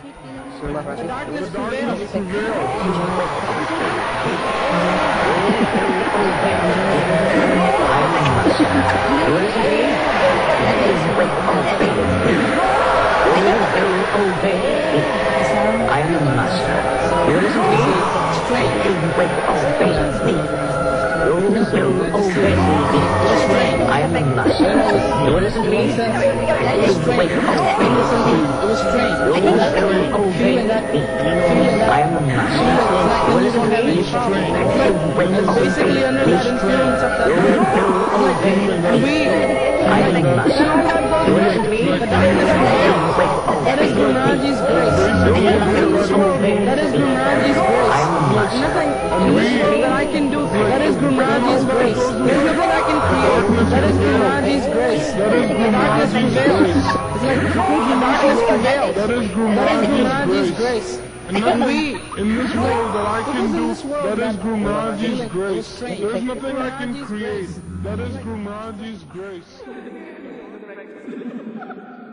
The darkness prevails. I am the master. You listen to me? You will obey me. You will obey me. I am the master. You listen to me? You will obey me. You will obey me. I am the master. You listen to me? You will Basically, under that influence of that I am the master. You listen to me? that is Guruji's grace. That is Guruji's grace. There's nothing in this world that I can do. That is Guruji's grace. There's nothing I can create. That is Guruji's grace. Darkness prevails. It's like the darkness prevails. That is Guruji's grace. And nothing in this world that I can do, that is Guruji's grace. There's nothing I can create, that is Guruji's grace.